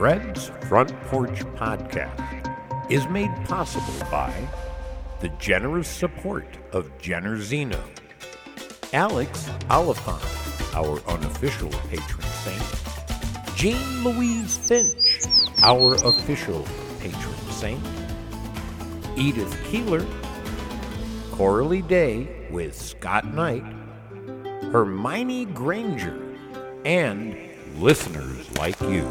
Fred's Front Porch Podcast is made possible by the generous support of Jennerzino, Alex Oliphant, our unofficial patron saint, Jean Louise Finch, our official patron saint, Edith Keeler, Coralie Day with Scott Knight, Hermione Granger, and listeners like you.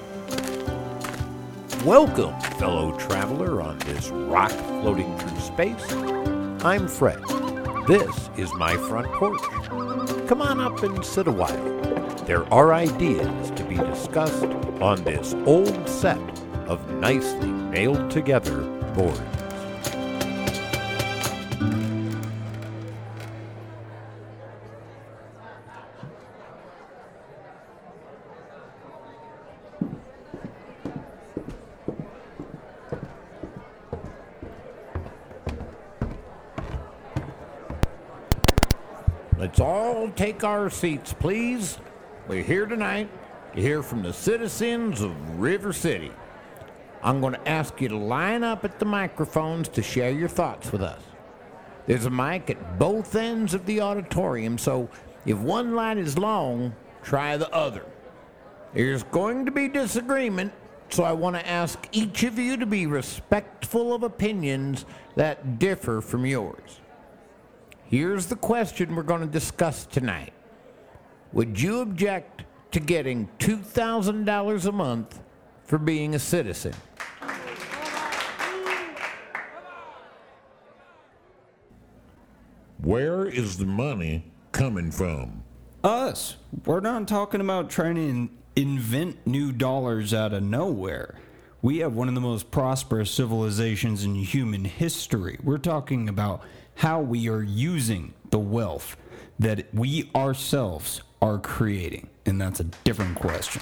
Welcome, fellow traveler on this rock floating through space. I'm Fred. This is my front porch. Come on up and sit a while. There are ideas to be discussed on this old set of nicely nailed together boards. Let's all take our seats, please. We're here tonight to hear from the citizens of River City. I'm going to ask you to line up at the microphones to share your thoughts with us. There's a mic at both ends of the auditorium, so if one line is long, try the other. There's going to be disagreement, so I want to ask each of you to be respectful of opinions that differ from yours. Here's the question we're going to discuss tonight. Would you object to getting $2,000 a month for being a citizen? Where is the money coming from? Us. We're not talking about trying to invent new dollars out of nowhere. We have one of the most prosperous civilizations in human history. We're talking about how we are using the wealth that we ourselves are creating. And that's a different question.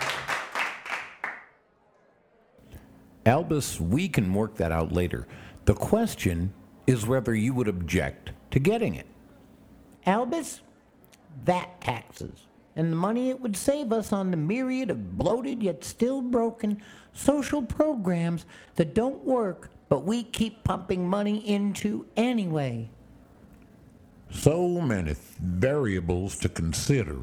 Albus, we can work that out later. The question is whether you would object to getting it. Albus, VAT taxes, and the money it would save us on the myriad of bloated yet still broken social programs that don't work, but we keep pumping money into anyway. So many variables to consider.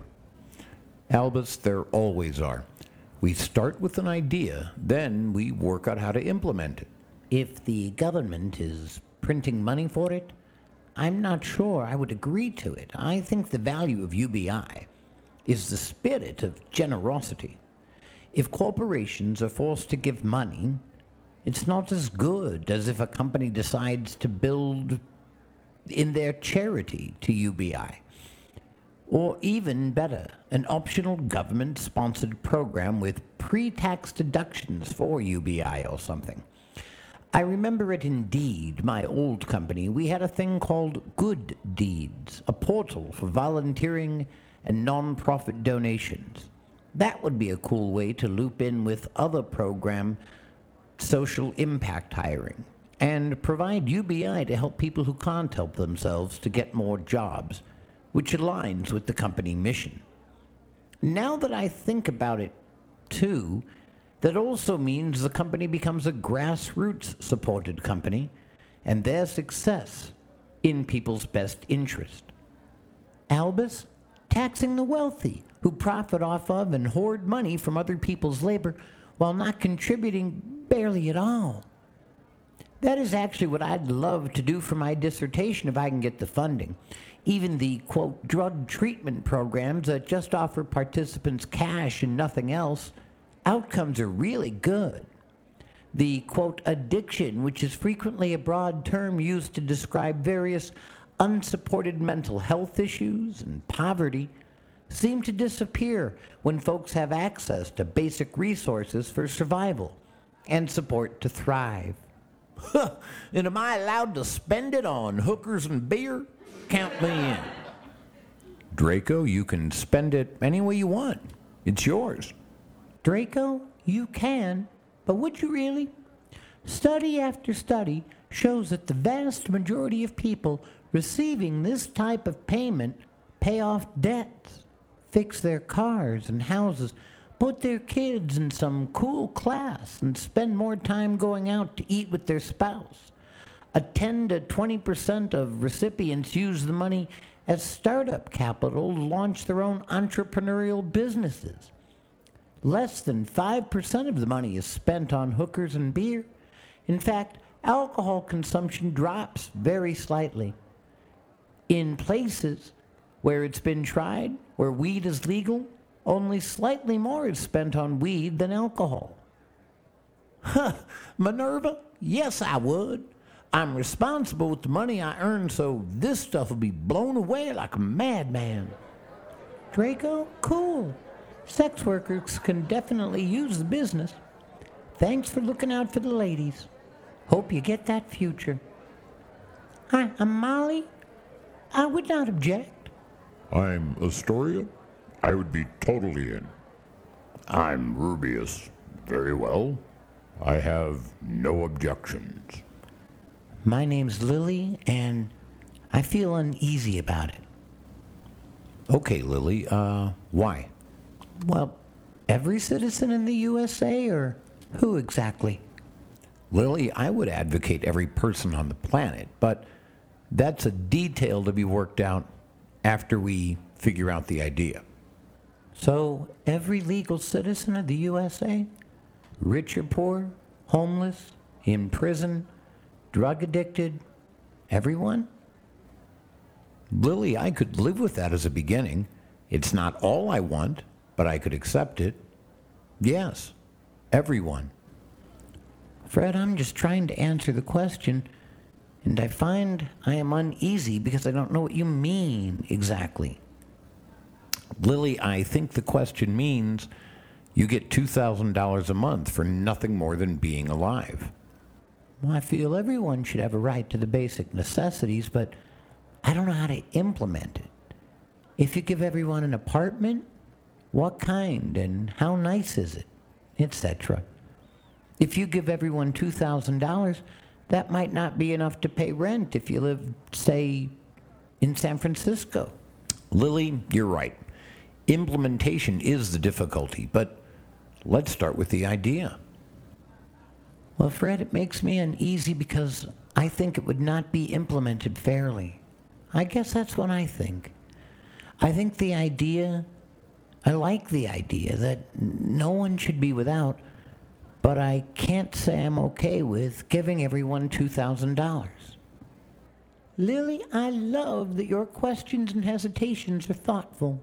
Albus, there always are. We start with an idea, then we work out how to implement it. If the government is printing money for it, I'm not sure I would agree to it. I think the value of UBI is the spirit of generosity. If corporations are forced to give money, it's not as good as if a company decides to build in their charity to UBI. Or even better, an optional government-sponsored program with pre-tax deductions for UBI or something. I remember at Indeed, my old company, we had a thing called Good Deeds, a portal for volunteering and non-profit donations. That would be a cool way to loop in with other program social impact hiring and provide UBI to help people who can't help themselves to get more jobs, which aligns with the company mission. Now that I think about it, too, that also means the company becomes a grassroots-supported company and their success in people's best interest. Albus, taxing the wealthy who profit off of and hoard money from other people's labor while not contributing barely at all. That is actually what I'd love to do for my dissertation if I can get the funding. Even the, quote, drug treatment programs that just offer participants cash and nothing else, outcomes are really good. The, quote, addiction, which is frequently a broad term used to describe various unsupported mental health issues and poverty, seem to disappear when folks have access to basic resources for survival and support to thrive. And am I allowed to spend it on hookers and beer? Count me in. Draco, you can spend it any way you want. It's yours. Draco, you can, but would you really? Study after study shows that the vast majority of people receiving this type of payment pay off debts, fix their cars and houses, put their kids in some cool class and spend more time going out to eat with their spouse. A 10 to 20% of recipients use the money as startup capital to launch their own entrepreneurial businesses. Less than 5% of the money is spent on hookers and beer. In fact, alcohol consumption drops very slightly. In places where it's been tried, where weed is legal, only slightly more is spent on weed than alcohol. Minerva, yes, I would. I'm responsible with the money I earn, so this stuff will be blown away like a madman. Draco, cool. Sex workers can definitely use the business. Thanks for looking out for the ladies. Hope you get that future. Hi, I'm Molly. I would not object. I'm Astoria. I would be totally in. I'm Rubius. Very well. I have no objections. My name's Lily, and I feel uneasy about it. Okay, Lily, why? Well, every citizen in the USA, or who exactly? Lily, I would advocate every person on the planet, but that's a detail to be worked out after we figure out the idea. So, every legal citizen of the USA? Rich or poor, homeless, in prison, drug addicted, everyone? Lily, I could live with that as a beginning. It's not all I want, but I could accept it. Yes, everyone. Fred, I'm just trying to answer the question, and I find I am uneasy because I don't know what you mean exactly. Lily, I think the question means you get $2,000 a month for nothing more than being alive. Well, I feel everyone should have a right to the basic necessities, but I don't know how to implement it. If you give everyone an apartment, what kind and how nice is it, etc. If you give everyone $2,000, that might not be enough to pay rent if you live, say, in San Francisco. Lily, you're right. Implementation is the difficulty, but let's start with the idea. Well, Fred, it makes me uneasy because I think it would not be implemented fairly. I guess that's what I think. I like the idea that no one should be without, but I can't say I'm okay with giving everyone $2,000. Lily, I love that your questions and hesitations are thoughtful.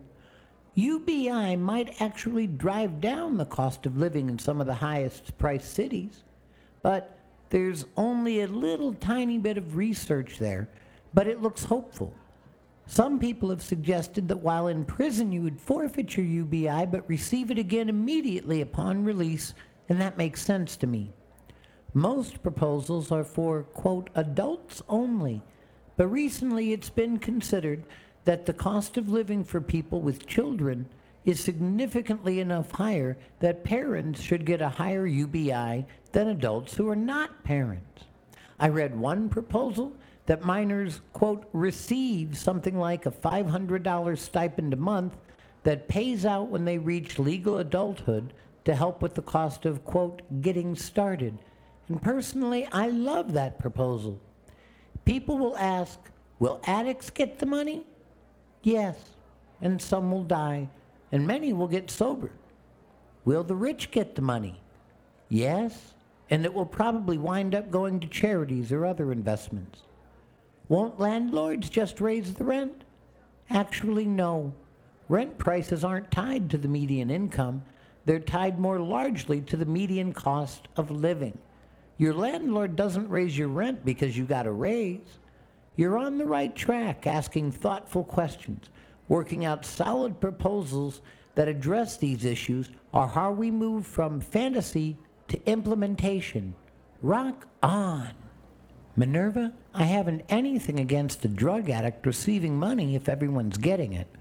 UBI might actually drive down the cost of living in some of the highest priced cities, but there's only a little tiny bit of research there, but it looks hopeful. Some people have suggested that while in prison you would forfeit your UBI but receive it again immediately upon release, and that makes sense to me. Most proposals are for, quote, adults only, but recently it's been considered that the cost of living for people with children is significantly enough higher that parents should get a higher UBI than adults who are not parents. I read one proposal that minors, quote, receive something like a $500 stipend a month that pays out when they reach legal adulthood to help with the cost of, quote, getting started. And personally, I love that proposal. People will ask, will addicts get the money? Yes, and some will die, and many will get sober. Will the rich get the money? Yes, and it will probably wind up going to charities or other investments. Won't landlords just raise the rent? Actually, no. Rent prices aren't tied to the median income. They're tied more largely to the median cost of living. Your landlord doesn't raise your rent because you got a raise. You're on the right track, asking thoughtful questions, working out solid proposals that address these issues, or how we move from fantasy to implementation. Rock on. Minerva, I haven't anything against a drug addict receiving money if everyone's getting it.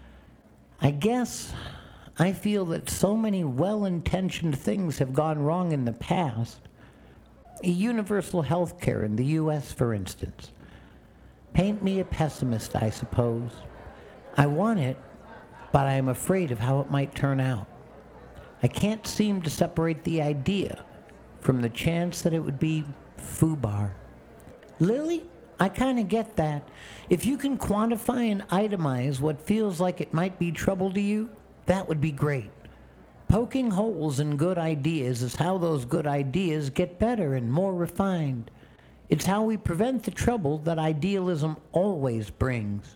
I guess I feel that so many well-intentioned things have gone wrong in the past. Universal health care in the U.S., for instance. Paint me a pessimist, I suppose. I want it, but I am afraid of how it might turn out. I can't seem to separate the idea from the chance that it would be FUBAR. Lily, I kind of get that. If you can quantify and itemize what feels like it might be trouble to you, that would be great. Poking holes in good ideas is how those good ideas get better and more refined. It's how we prevent the trouble that idealism always brings.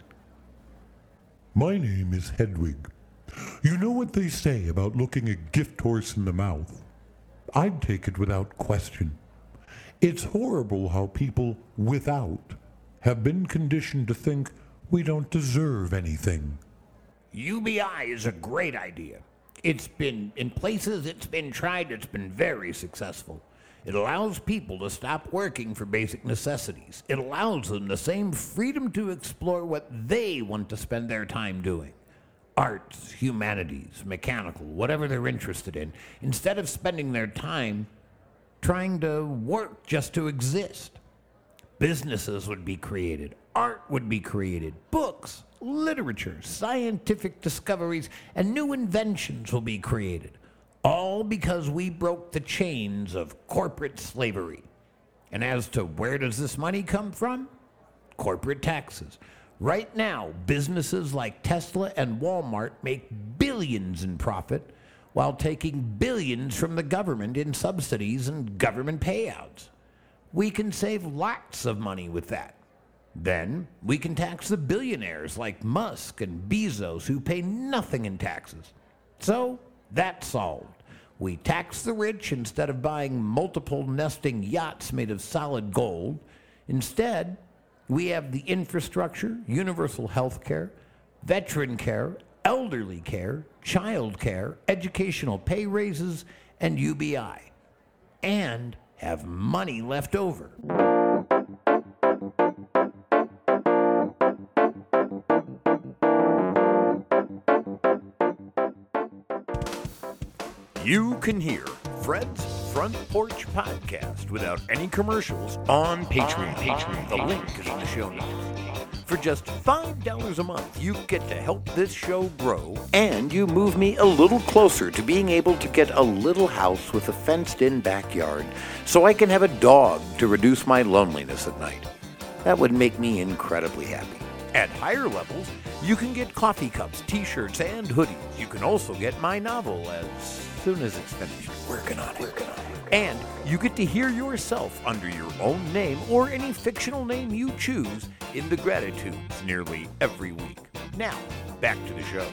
My name is Hedwig. You know what they say about looking a gift horse in the mouth? I'd take it without question. It's horrible how people without have been conditioned to think we don't deserve anything. UBI is a great idea. It's been, in places it's been tried, it's been very successful. It allows people to stop working for basic necessities. It allows them the same freedom to explore what they want to spend their time doing. Arts, humanities, mechanical, whatever they're interested in, instead of spending their time trying to work just to exist. Businesses would be created, art would be created, books, literature, scientific discoveries, and new inventions will be created, all because we broke the chains of corporate slavery. And as to where does this money come from? Corporate taxes. Right now, businesses like Tesla and Walmart make billions in profit while taking billions from the government in subsidies and government payouts. We can save lots of money with that. Then we can tax the billionaires like Musk and Bezos who pay nothing in taxes. So that's solved. We tax the rich instead of buying multiple nesting yachts made of solid gold. Instead, we have the infrastructure, universal health care, veteran care, elderly care, child care, educational pay raises, and UBI. And have money left over. You can hear Fred's Front Porch Podcast without any commercials on Patreon. The link is in the show notes. For just $5 a month, you get to help this show grow, and you move me a little closer to being able to get a little house with a fenced-in backyard so I can have a dog to reduce my loneliness at night. That would make me incredibly happy. At higher levels, you can get coffee cups, t-shirts, and hoodies. You can also get my novel as soon as it's finished. Working on it. And you get to hear yourself under your own name or any fictional name you choose in the Gratitudes nearly every week. Now, back to the show.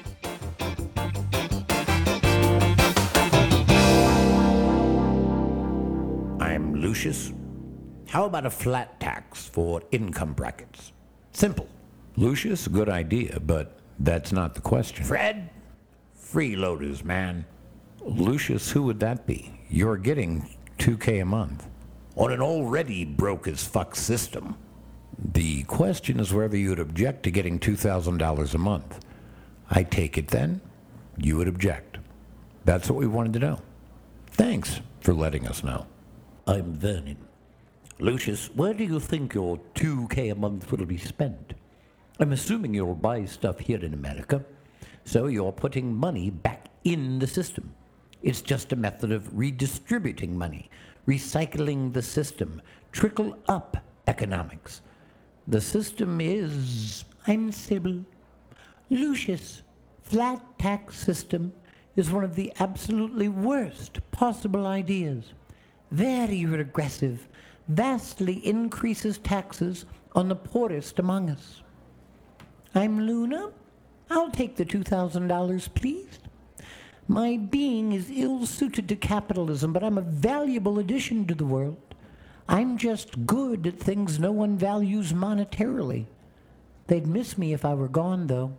I'm Lucius. How about a flat tax for income brackets? Simple. Lucius, good idea, but that's not the question. Fred, freeloaders, man. Lucius, who would that be? You're getting $2,000 a month. On an already broke as fuck system. The question is whether you'd object to getting $2,000 a month. I take it then you would object. That's what we wanted to know. Thanks for letting us know. I'm Vernon. Lucius, where do you think your $2,000 a month will be spent? I'm assuming you'll buy stuff here in America, so you're putting money back in the system. It's just a method of redistributing money, recycling the system, trickle-up economics. The system is unstable. Lucius, flat tax system is one of the absolutely worst possible ideas. Very regressive, vastly increases taxes on the poorest among us. I'm Luna. I'll take the $2,000, please. My being is ill-suited to capitalism, but I'm a valuable addition to the world. I'm just good at things no one values monetarily. They'd miss me if I were gone, though.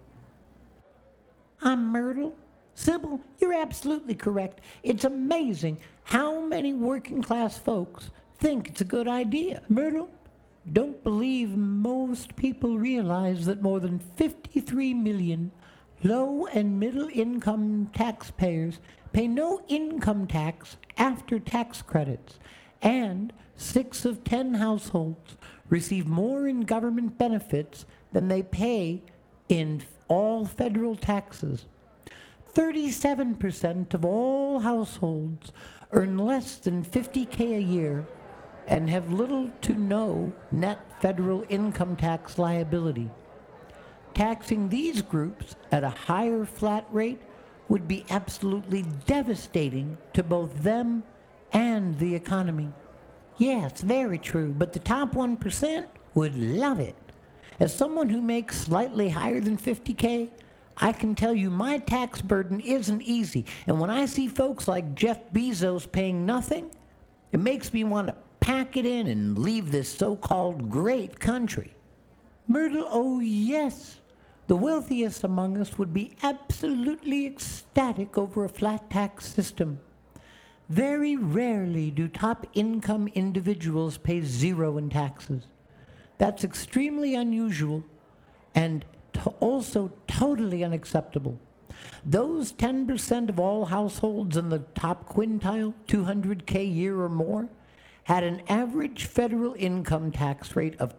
I'm Myrtle. Sybil, you're absolutely correct. It's amazing how many working-class folks think it's a good idea. Myrtle, don't believe most people realize that more than 53 million low and middle income taxpayers pay no income tax after tax credits, and 6 of 10 households receive more in government benefits than they pay in all federal taxes. 37% of all households earn less than $50K a year and have little to no net federal income tax liability. Taxing these groups at a higher flat rate would be absolutely devastating to both them and the economy. Yes, very true, but the top 1% would love it. As someone who makes slightly higher than $50K, I can tell you my tax burden isn't easy. And when I see folks like Jeff Bezos paying nothing, it makes me want to pack it in and leave this so-called great country. Myrtle, oh yes, the wealthiest among us would be absolutely ecstatic over a flat tax system. Very rarely do top-income individuals pay zero in taxes. That's extremely unusual and also totally unacceptable. Those 10% of all households in the top quintile, 200K a year or more, had an average federal income tax rate of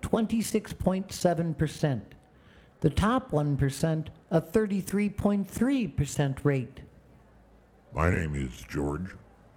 26.7%. The top 1%, a 33.3% rate. My name is George.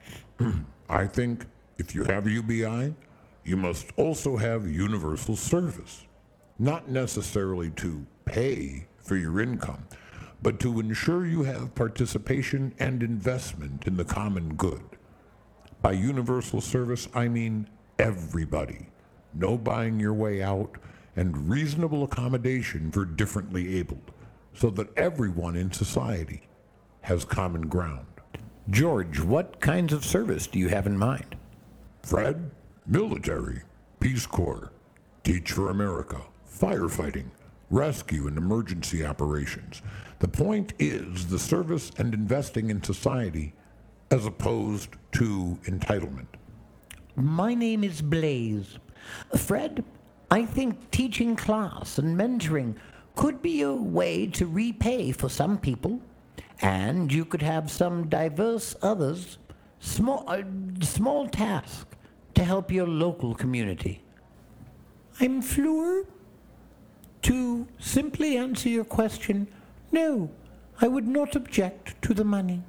I think if you have UBI, you must also have universal service. Not necessarily to pay for your income, but to ensure you have participation and investment in the common good. By universal service, I mean everybody. No buying your way out, and reasonable accommodation for differently abled, so that everyone in society has common ground. George, what kinds of service do you have in mind? Fred, military, Peace Corps, Teach for America, firefighting, rescue and emergency operations. The point is the service and investing in society as opposed to entitlement. My name is Blaze. Fred, I think teaching class and mentoring could be a way to repay for some people, and you could have some diverse others, small task to help your local community. I'm Fleur. To simply answer your question, no, I would not object to the money.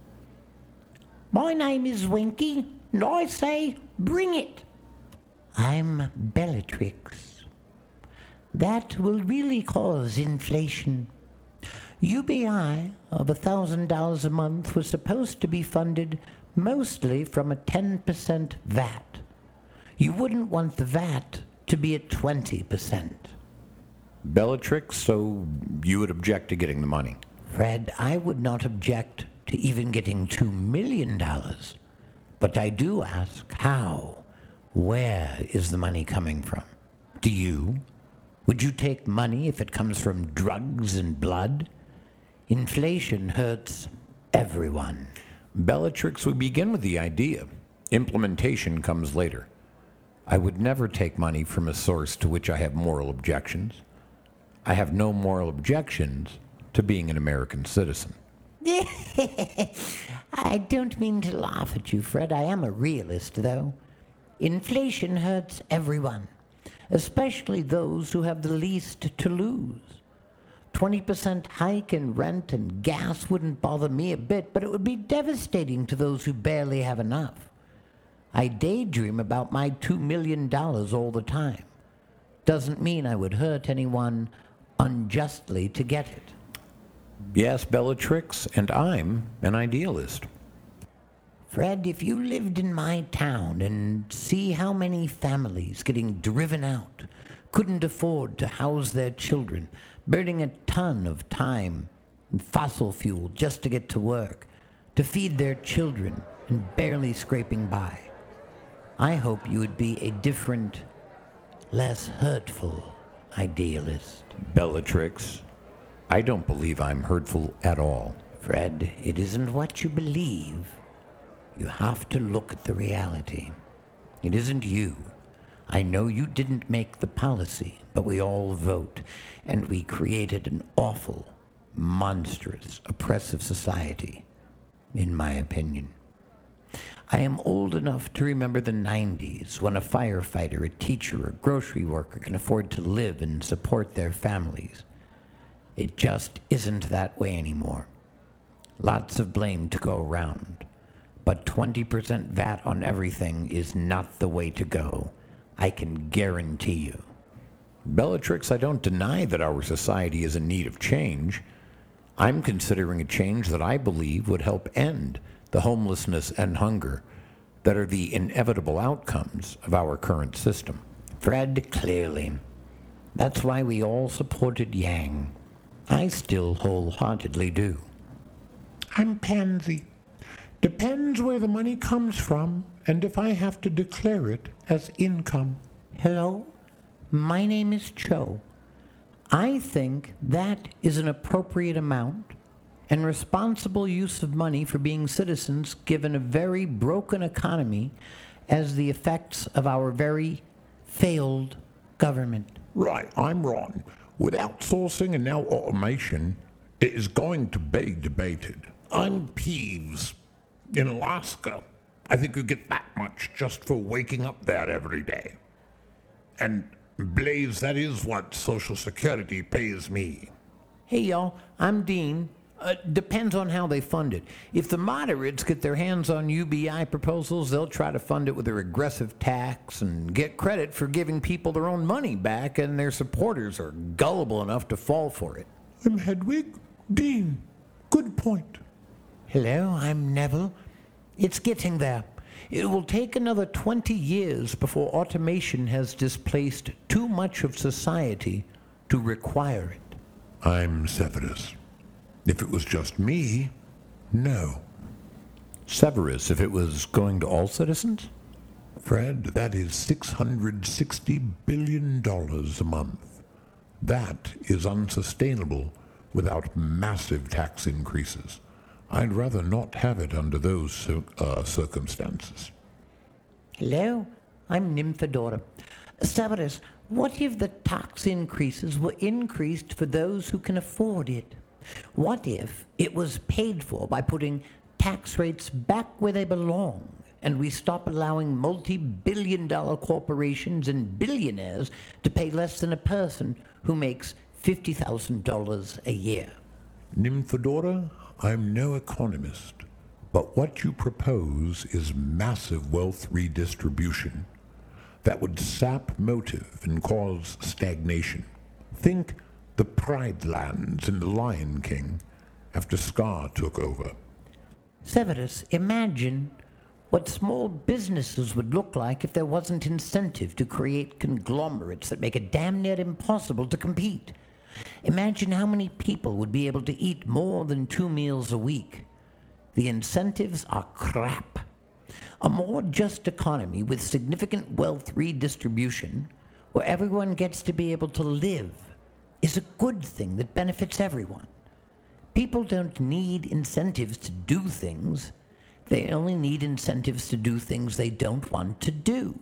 My name is Winky, and I say, bring it. I'm Bellatrix. That will really cause inflation. UBI of $1,000 a month was supposed to be funded mostly from a 10% VAT. You wouldn't want the VAT to be at 20%. Bellatrix, so you would object to getting the money? Fred, I would not object to even getting $2 million. But I do ask, how? Where is the money coming from? Do you? Would you take money if it comes from drugs and blood? Inflation hurts everyone. Bellatrix, we begin with the idea. Implementation comes later. I would never take money from a source to which I have moral objections. I have no moral objections to being an American citizen. I don't mean to laugh at you, Fred. I am a realist, though. Inflation hurts everyone, especially those who have the least to lose. 20% hike in rent and gas wouldn't bother me a bit, but it would be devastating to those who barely have enough. I daydream about my $2 million all the time. Doesn't mean I would hurt anyone unjustly to get it. Yes, Bellatrix, and I'm an idealist. Fred, if you lived in my town and see how many families getting driven out couldn't afford to house their children, burning a ton of time and fossil fuel just to get to work, to feed their children, and barely scraping by, I hope you would be a different, less hurtful idealist. Bellatrix, I don't believe I'm hurtful at all. Fred, it isn't what you believe. You have to look at the reality. It isn't you. I know you didn't make the policy, but we all vote, and we created an awful, monstrous, oppressive society, in my opinion. I am old enough to remember the 90s, when a firefighter, a teacher, a grocery worker can afford to live and support their families. It just isn't that way anymore. Lots of blame to go around. But 20% VAT on everything is not the way to go. I can guarantee you. Bellatrix, I don't deny that our society is in need of change. I'm considering a change that I believe would help end the homelessness and hunger that are the inevitable outcomes of our current system. Fred, clearly. That's why we all supported Yang. I still wholeheartedly do. I'm Pansy. Depends where the money comes from and if I have to declare it as income. Hello, my name is Cho. I think that is an appropriate amount and responsible use of money for being citizens given a very broken economy as the effects of our very failed government. Right, I'm wrong. With outsourcing and now automation, it is going to be debated. I'm Peeves. In Alaska, I think you get that much just for waking up there every day. And Blaze, that is what Social Security pays me. Hey, y'all, I'm Dean. Depends on how they fund it. If the moderates get their hands on UBI proposals, they'll try to fund it with a regressive tax and get credit for giving people their own money back, and their supporters are gullible enough to fall for it. I'm Hedwig. Dean, good point. Hello, I'm Neville. It's getting there. It will take another 20 years before automation has displaced too much of society to require it. I'm Severus. If it was just me, no. Severus, if it was going to all citizens? Fred, that is $660 billion a month. That is unsustainable without massive tax increases. I'd rather not have it under those circumstances. Hello, I'm Nymphadora. Severus, what if the tax increases were increased for those who can afford it? What if it was paid for by putting tax rates back where they belong, and we stop allowing multi-billion-dollar corporations and billionaires to pay less than a person who makes $50,000 a year? Nymphadora, I'm no economist, but what you propose is massive wealth redistribution that would sap motive and cause stagnation. Think the Pride Lands in The Lion King after Scar took over. Severus, imagine what small businesses would look like if there wasn't incentive to create conglomerates that make it damn near impossible to compete. Imagine how many people would be able to eat more than 2 meals a week. The incentives are crap. A more just economy with significant wealth redistribution, where everyone gets to be able to live, is a good thing that benefits everyone. People don't need incentives to do things. They only need incentives to do things they don't want to do.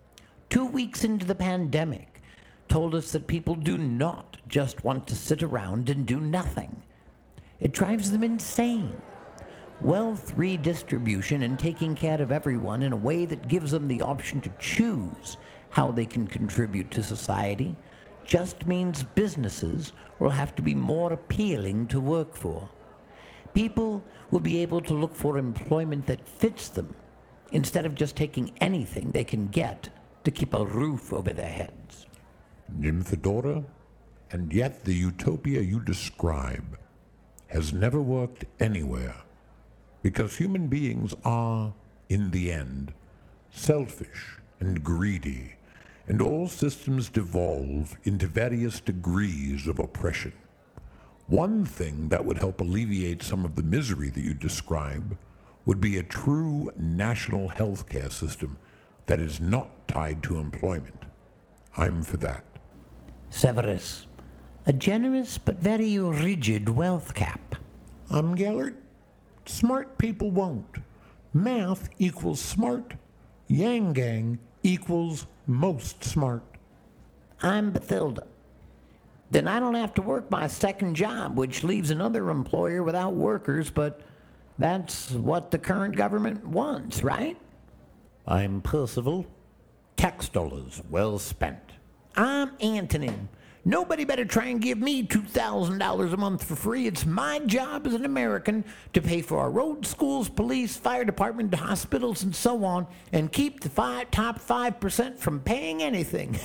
2 weeks into the pandemic told us that people do not just want to sit around and do nothing. It drives them insane. Wealth redistribution and taking care of everyone in a way that gives them the option to choose how they can contribute to society just means businesses will have to be more appealing to work for. People will be able to look for employment that fits them instead of just taking anything they can get to keep a roof over their heads. Nymphadora, and yet the utopia you describe has never worked anywhere, because human beings are, in the end, selfish and greedy, and all systems devolve into various degrees of oppression. One thing that would help alleviate some of the misery that you describe would be a true national health care system that is not tied to employment. I'm for that. Severus, a generous but very rigid wealth cap. I'm Gellert. Smart people won't. Math equals smart. Yang Gang equals most smart. I'm Bathilda. Then I don't have to work my second job, which leaves another employer without workers, but that's what the current government wants, right? I'm Percival. Tax dollars well spent. I'm Antonin. Nobody better try and give me $2,000 a month for free. It's my job as an American to pay for our roads, schools, police, fire department, hospitals, and so on, and keep the top 5% from paying anything.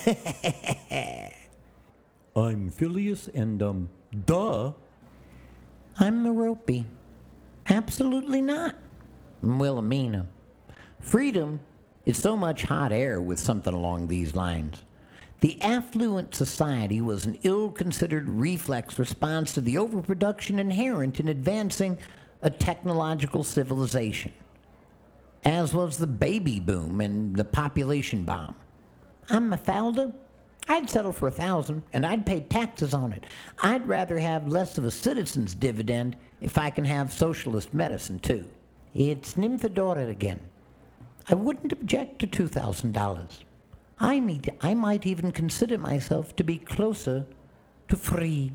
I'm Phileas, and, duh. I'm Merope. Absolutely not. Wilhelmina. Freedom is so much hot air with something along these lines. The affluent society was an ill-considered reflex response to the overproduction inherent in advancing a technological civilization, as was the baby boom and the population bomb. I'm Mafalda. I'd settle for 1,000, and I'd pay taxes on it. I'd rather have less of a citizen's dividend if I can have socialist medicine, too. It's Nymphadora again. I wouldn't object to $2,000. I might even consider myself to be closer to free.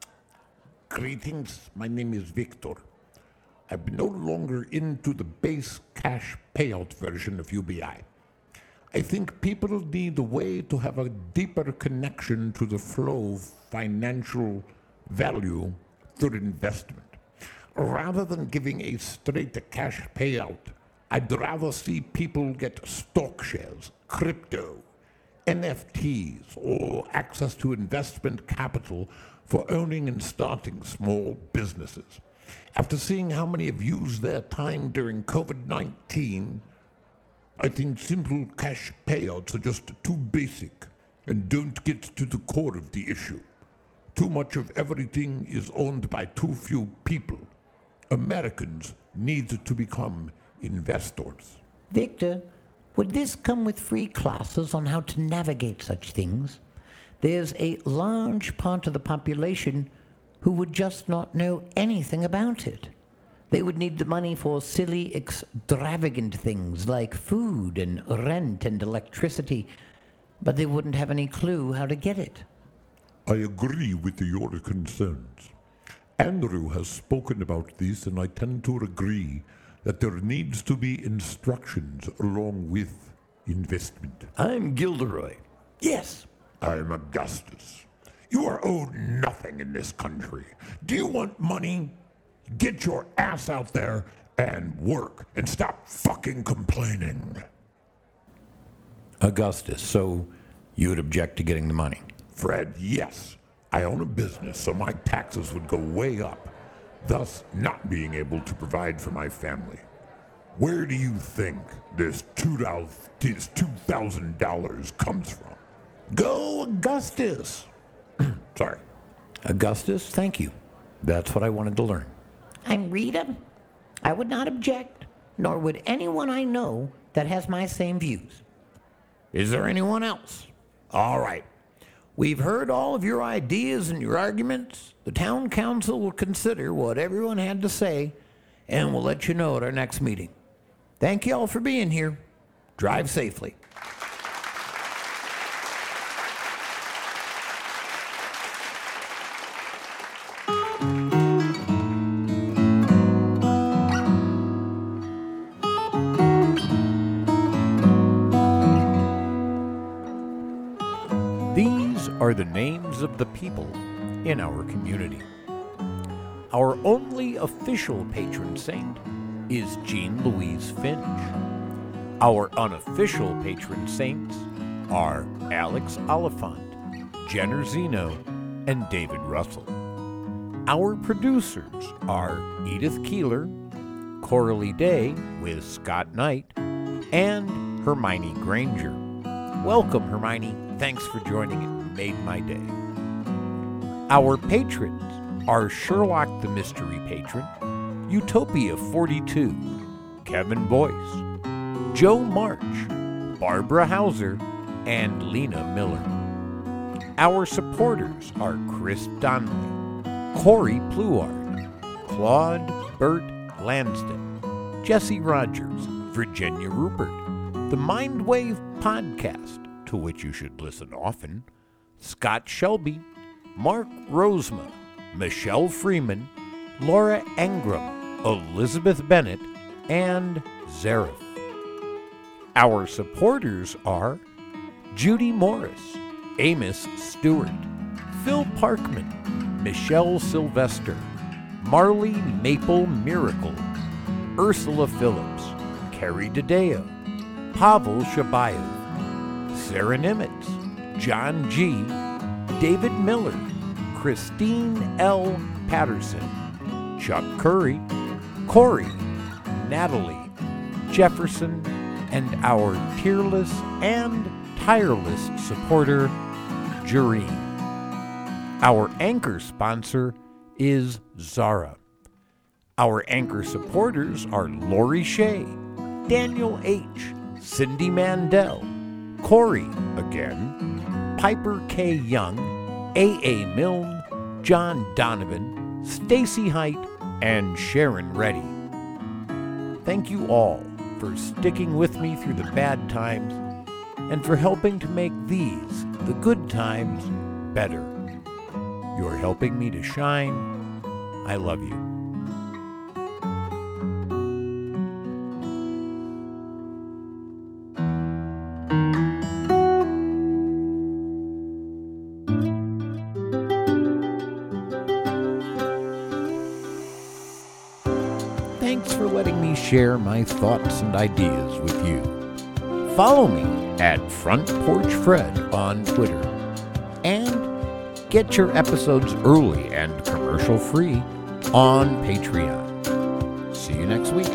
Greetings, my name is Victor. I'm no longer into the base cash payout version of UBI. I think people need a way to have a deeper connection to the flow of financial value through investment. Rather than giving a straight cash payout, I'd rather see people get stock shares, crypto, NFTs, or access to investment capital for owning and starting small businesses. After seeing how many have used their time during COVID-19, I think simple cash payouts are just too basic and don't get to the core of the issue. Too much of everything is owned by too few people. Americans need to become investors. Victor, would this come with free classes on how to navigate such things? There's a large part of the population who would just not know anything about it. They would need the money for silly, extravagant things like food and rent and electricity, but they wouldn't have any clue how to get it. I agree with your concerns. Andrew has spoken about this, and I tend to agree that there needs to be instructions along with investment. I'm Gilderoy. Yes. I'm Augustus. You are owed nothing in this country. Do you want money? Get your ass out there and work and stop fucking complaining. Augustus, so you would object to getting the money? Fred, yes. I own a business, so my taxes would go way up, thus not being able to provide for my family. Where do you think this $2,000 comes from? Go, Augustus! Sorry. Augustus, thank you. That's what I wanted to learn. I'm Rita. I would not object, nor would anyone I know that has my same views. Is there anyone else? All right. We've heard all of your ideas and your arguments. The town council will consider what everyone had to say, and we'll let you know at our next meeting. Thank you all for being here. Drive safely. These are the names of the people in our community. Our only official patron saint is Jean Louise Finch. Our unofficial patron saints are Alex Oliphant, Jenner Zeno, and David Russell. Our producers are Edith Keeler, Coralie Day with Scott Knight, and Hermione Granger. Welcome, Hermione. Thanks for joining. It made my day. Our patrons are Sherlock the Mystery Patron, Utopia 42, Kevin Boyce, Joe March, Barbara Hauser, and Lena Miller. Our supporters are Chris Donnelly, Corey Pluard, Claude Burt Lansden, Jesse Rogers, Virginia Rupert, the Mindwave Podcast, to which you should listen often, Scott Shelby, Mark Rosema, Michelle Freeman, Laura Engram, Elizabeth Bennett, and Zareth. Our supporters are Judy Morris, Amos Stewart, Phil Parkman, Michelle Sylvester, Marley Maple Miracle, Ursula Phillips, Carrie DeDeo, Pavel Shabayev, Sarah Nimitz, John G., David Miller, Christine L. Patterson, Chuck Curry, Corey, Natalie, Jefferson, and our tearless and tireless supporter, Jareen. Our anchor sponsor is Zara. Our anchor supporters are Lori Shea, Daniel H., Cindy Mandel, Corey again, Piper K. Young, A.A. Milne, John Donovan, Stacy Height, and Sharon Reddy. Thank you all for sticking with me through the bad times and for helping to make these, the good times, better. You're helping me to shine. I love you. Thanks for letting me share my thoughts and ideas with you. Follow me at Front Porch Fred on Twitter. And get your episodes early and commercial-free on Patreon. See you next week.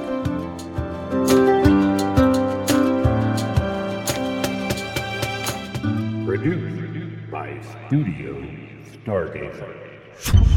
Produced by Studio Stargazer.